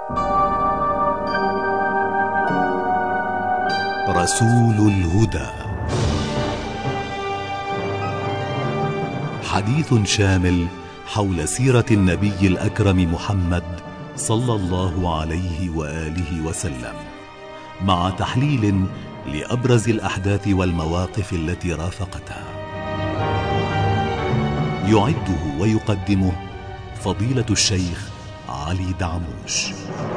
رسول الهدى، حديث شامل حول سيرة النبي الأكرم محمد صلى الله عليه وآله وسلم، مع تحليل لأبرز الأحداث والمواقف التي رافقتها. يعده ويقدمه فضيلة الشيخ علي دعموش.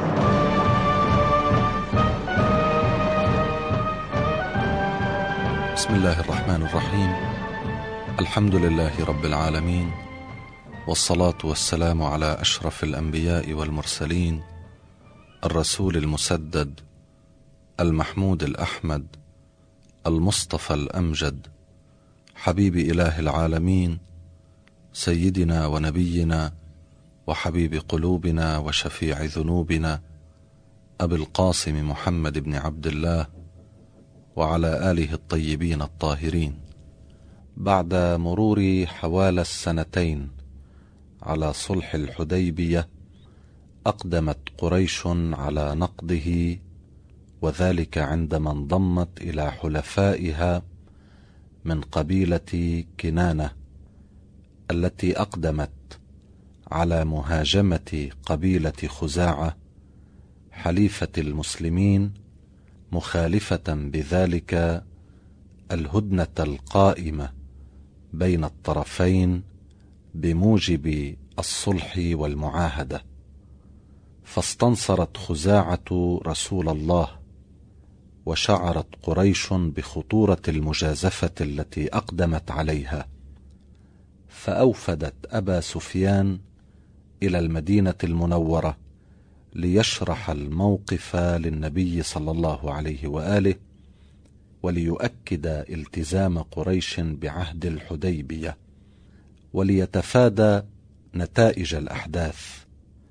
بسم الله الرحمن الرحيم. الحمد لله رب العالمين، والصلاة والسلام على أشرف الأنبياء والمرسلين، الرسول المسدد، المحمود الأحمد، المصطفى الأمجد، حبيب إله العالمين، سيدنا ونبينا وحبيب قلوبنا وشفيع ذنوبنا، أبي القاسم محمد بن عبد الله، وعلى آله الطيبين الطاهرين. بعد مرور حوالي السنتين على صلح الحديبية، أقدمت قريش على نقضه، وذلك عندما انضمت إلى حلفائها من قبيلة كنانة التي أقدمت على مهاجمة قبيلة خزاعة حليفة المسلمين، مخالفة بذلك الهدنة القائمة بين الطرفين بموجب الصلح والمعاهدة. فاستنصرت خزاعة رسول الله، وشعرت قريش بخطورة المجازفة التي أقدمت عليها، فأوفدت أبا سفيان إلى المدينة المنورة ليشرح الموقف للنبي صلى الله عليه وآله، وليؤكد التزام قريش بعهد الحديبية، وليتفادى نتائج الأحداث.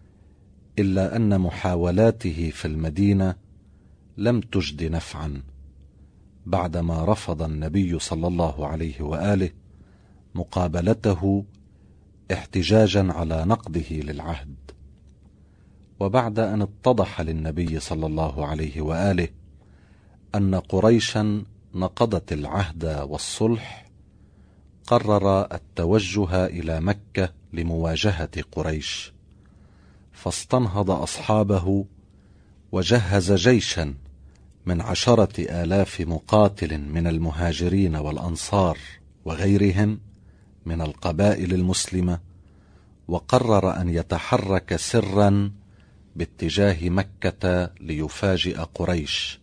إلا أن محاولاته في المدينة لم تجد نفعا، بعدما رفض النبي صلى الله عليه وآله مقابلته احتجاجا على نقضه للعهد. وبعد أن اتضح للنبي صلى الله عليه وآله أن قريشا نقضت العهد والصلح، قرر التوجه إلى مكة لمواجهة قريش، فاستنهض أصحابه وجهز جيشا من 10,000 مقاتل من المهاجرين والأنصار وغيرهم من القبائل المسلمة، وقرر أن يتحرك سرا باتجاه مكة ليفاجئ قريش،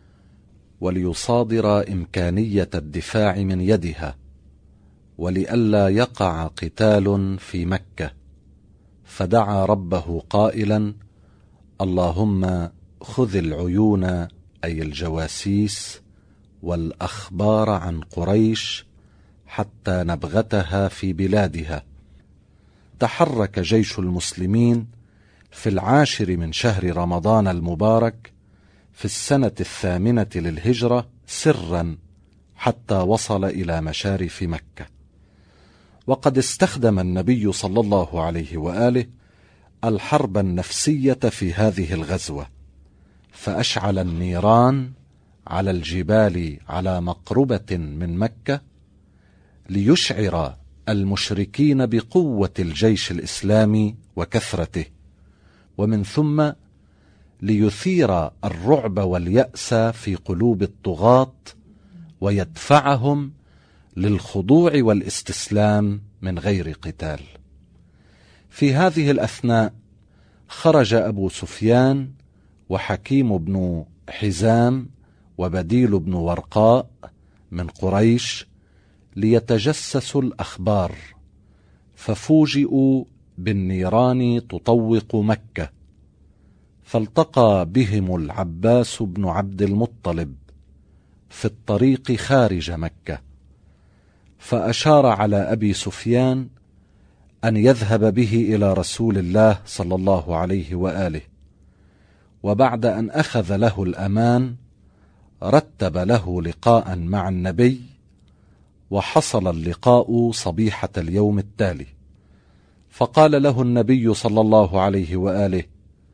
وليصادر إمكانية الدفاع من يدها، ولئلا يقع قتال في مكة. فدعا ربه قائلا: اللهم خذ العيون، أي الجواسيس والأخبار عن قريش حتى نبغتها في بلادها. تحرك جيش المسلمين في 10 من شهر رمضان المبارك في السنة 8 للهجرة سرا حتى وصل إلى مشارف مكة. وقد استخدم النبي صلى الله عليه وآله الحرب النفسية في هذه الغزوة، فأشعل النيران على الجبال على مقربة من مكة ليشعر المشركين بقوة الجيش الإسلامي وكثرته، ومن ثم ليثير الرعب واليأس في قلوب الطغاة، ويدفعهم للخضوع والاستسلام من غير قتال. في هذه الأثناء خرج أبو سفيان وحكيم بن حزام وبديل بن ورقاء من قريش ليتجسسوا الأخبار، ففوجئوا بالنيران تطوق مكة، فالتقى بهم العباس بن عبد المطلب في الطريق خارج مكة، فأشار على أبي سفيان أن يذهب به إلى رسول الله صلى الله عليه وآله. وبعد أن أخذ له الأمان رتب له لقاء مع النبي، وحصل اللقاء صبيحة اليوم التالي. فقال له النبي صلى الله عليه وآله: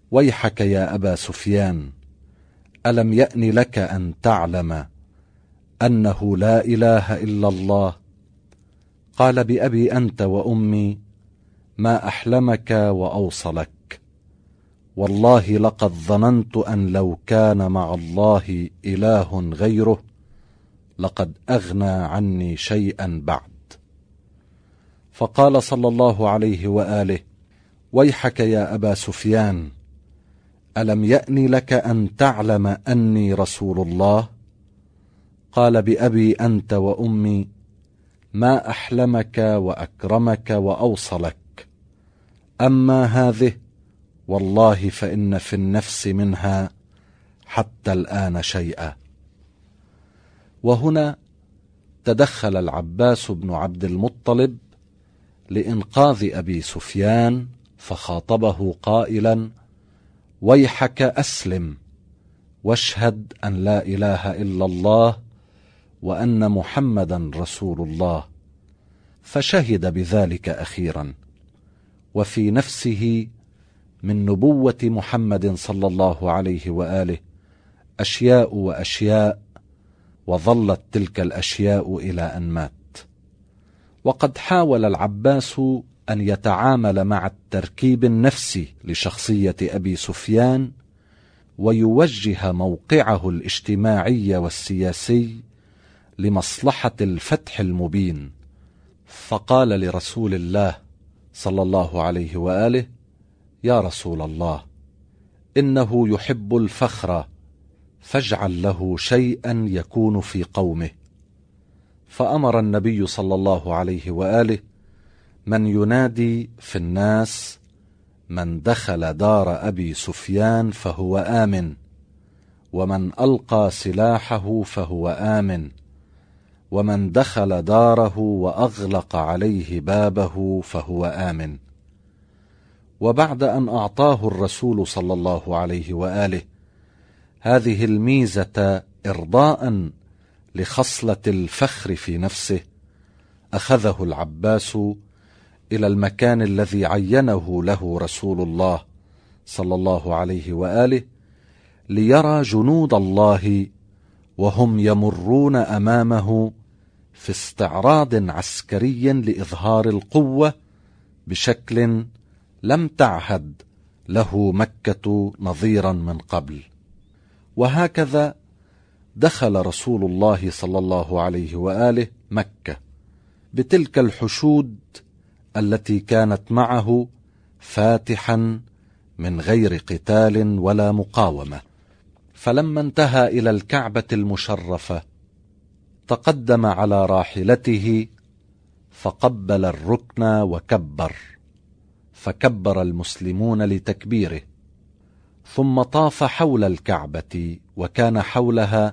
ويحك يا أبا سفيان، ألم يأن لك أن تعلم أنه لا إله إلا الله؟ قال بأبي أنت وأمي ما أحلمك وأوصلك، والله لقد ظننت أن لو كان مع الله إله غيره لقد أغنى عني شيئا بعد. فقال صلى الله عليه وآله: ويحك يا أبا سفيان، ألم يأن لك أن تعلم أني رسول الله؟ قال بأبي أنت وأمي ما أحلمك وأكرمك وأوصلك، أما هذه والله فإن في النفس منها حتى الآن شيئا. وهنا تدخل العباس بن عبد المطلب لإنقاذ أبي سفيان، فخاطبه قائلا: ويحك أسلم واشهد أن لا إله إلا الله وأن محمدا رسول الله. فشهد بذلك أخيرا، وفي نفسه من نبوة محمد صلى الله عليه وآله أشياء وأشياء، وظلت تلك الأشياء إلى أن مات. وقد حاول العباس أن يتعامل مع التركيب النفسي لشخصية أبي سفيان، ويوجه موقعه الاجتماعي والسياسي لمصلحة الفتح المبين. فقال لرسول الله صلى الله عليه وآله: يا رسول الله، إنه يحب الفخر، فاجعل له شيئا يكون في قومه. فأمر النبي صلى الله عليه وآله من ينادي في الناس: من دخل دار أبي سفيان فهو آمن، ومن ألقى سلاحه فهو آمن، ومن دخل داره وأغلق عليه بابه فهو آمن. وبعد أن أعطاه الرسول صلى الله عليه وآله هذه الميزة إرضاء لخصلة الفخر في نفسه، أخذه العباس إلى المكان الذي عينه له رسول الله صلى الله عليه وآله ليرى جنود الله وهم يمرون أمامه في استعراض عسكري لإظهار القوة بشكل لم تعهد له مكة نظيرا من قبل. وهكذا دخل رسول الله صلى الله عليه وآله مكة بتلك الحشود التي كانت معه، فاتحا من غير قتال ولا مقاومة. فلما انتهى إلى الكعبة المشرفة تقدم على راحلته فقبل الركن وكبر، فكبر المسلمون لتكبيره، ثم طاف حول الكعبة، وكان حولها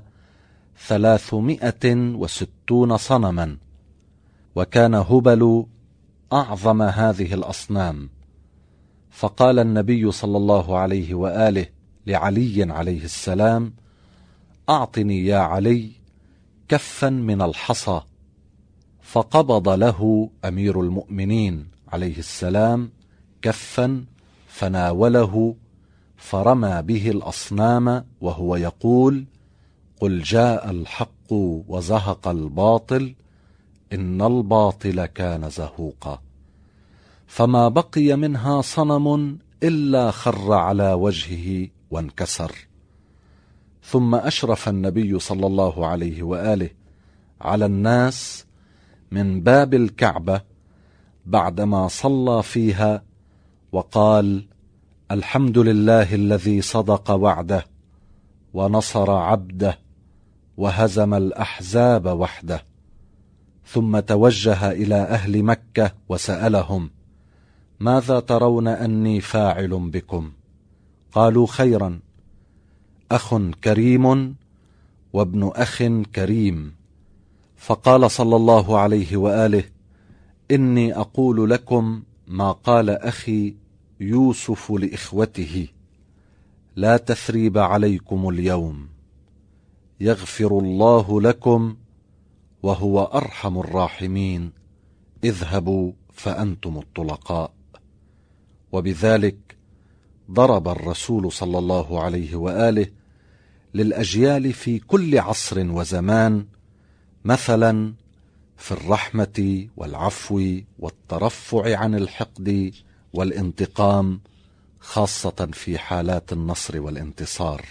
360 صنما، وكان هبل أعظم هذه الأصنام. فقال النبي صلى الله عليه وآله لعلي عليه السلام: أعطني يا علي كفا من الحصى. فقبض له أمير المؤمنين عليه السلام كفا فناوله، فرمى به الأصنام وهو يقول: قل جاء الحق وزهق الباطل إن الباطل كان زهوقا. فما بقي منها صنم إلا خر على وجهه وانكسر. ثم أشرف النبي صلى الله عليه وآله على الناس من باب الكعبة بعدما صلى فيها وقال: الحمد لله الذي صدق وعده ونصر عبده وهزم الأحزاب وحده. ثم توجه إلى أهل مكة وسألهم: ماذا ترون أني فاعل بكم؟ قالوا: خيرا، أخ كريم وابن أخ كريم. فقال صلى الله عليه وآله: إني أقول لكم ما قال أخي يوسف لإخوته: لا تثريب عليكم اليوم، يغفر الله لكم وهو أرحم الراحمين، اذهبوا فأنتم الطلقاء. وبذلك ضرب الرسول صلى الله عليه وآله للأجيال في كل عصر وزمان مثلا في الرحمة والعفو والترفع عن الحقد والانتقام، خاصة في حالات النصر والانتصار.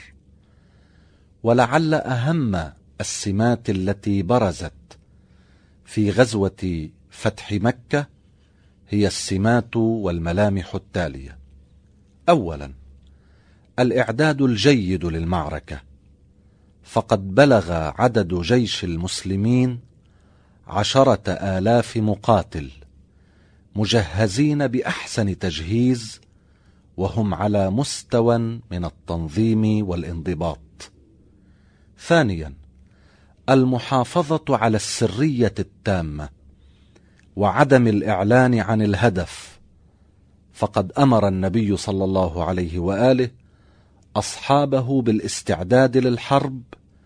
ولعل أهم السمات التي برزت في غزوة فتح مكة هي السمات والملامح التالية: أولا، الإعداد الجيد للمعركة، فقد بلغ عدد جيش المسلمين 10,000 مقاتل مجهزين بأحسن تجهيز، وهم على مستوى من التنظيم والانضباط. ثانيا، المحافظة على السرية التامة وعدم الإعلان عن الهدف، فقد أمر النبي صلى الله عليه وآله أصحابه بالاستعداد للحرب،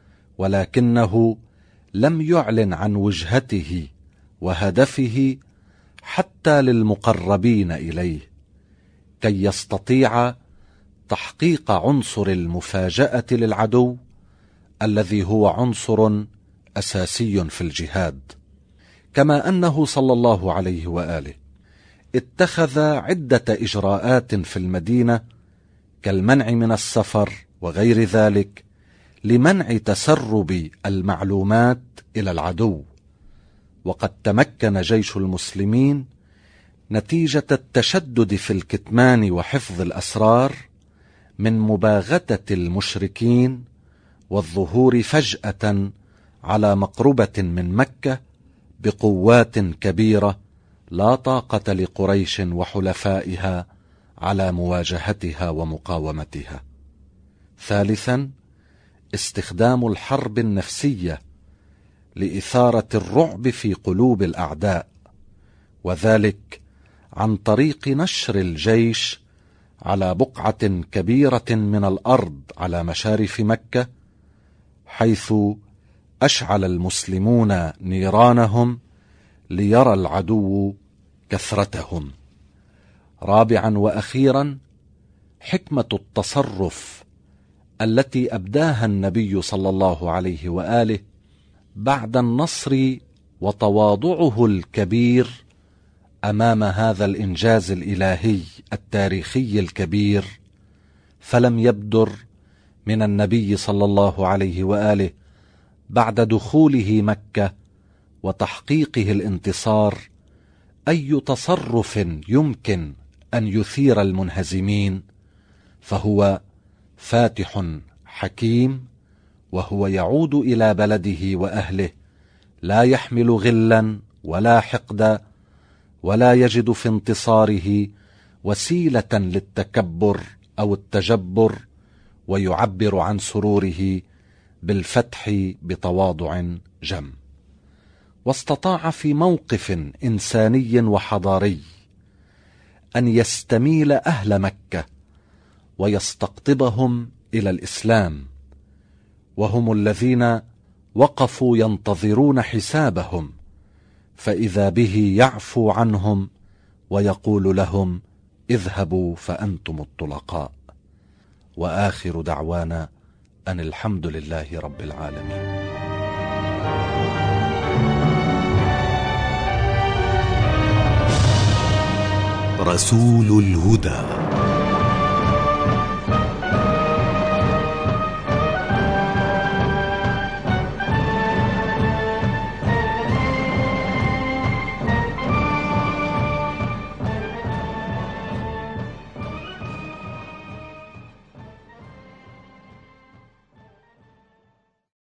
ولكنه لم يعلن عن وجهته وهدفه حتى للمقربين إليه، كي يستطيع تحقيق عنصر المفاجأة للعدو الذي هو عنصر أساسي في الجهاد. كما أنه صلى الله عليه وآله اتخذ عدة إجراءات في المدينة كالمنع من السفر وغير ذلك لمنع تسرب المعلومات إلى العدو. وقد تمكن جيش المسلمين نتيجة التشدد في الكتمان وحفظ الأسرار من مباغتة المشركين والظهور فجأة على مقربة من مكة بقوات كبيرة لا طاقة لقريش وحلفائها على مواجهتها ومقاومتها. ثالثا، استخدام الحرب النفسية لإثارة الرعب في قلوب الأعداء، وذلك عن طريق نشر الجيش على بقعة كبيرة من الأرض على مشارف مكة، حيث أشعل المسلمون نيرانهم ليرى العدو كثرتهم. رابعا وأخيرا، حكمة التصرف التي أبداها النبي صلى الله عليه وآله بعد النصر، وتواضعه الكبير أمام هذا الإنجاز الإلهي التاريخي الكبير، فلم يبدر من النبي صلى الله عليه وآله بعد دخوله مكة وتحقيقه الانتصار أي تصرف يمكن أن يثير المنهزمين، فهو فاتح حكيم، وهو يعود إلى بلده وأهله لا يحمل غلا ولا حقدا، ولا يجد في انتصاره وسيلة للتكبر أو التجبر، ويعبر عن سروره بالفتح بتواضع جم. واستطاع في موقف إنساني وحضاري أن يستميل أهل مكة ويستقطبهم إلى الإسلام، وهم الذين وقفوا ينتظرون حسابهم، فإذا به يعفو عنهم ويقول لهم: اذهبوا فأنتم الطلقاء. وآخر دعوانا أن الحمد لله رب العالمين. رسول الهدى.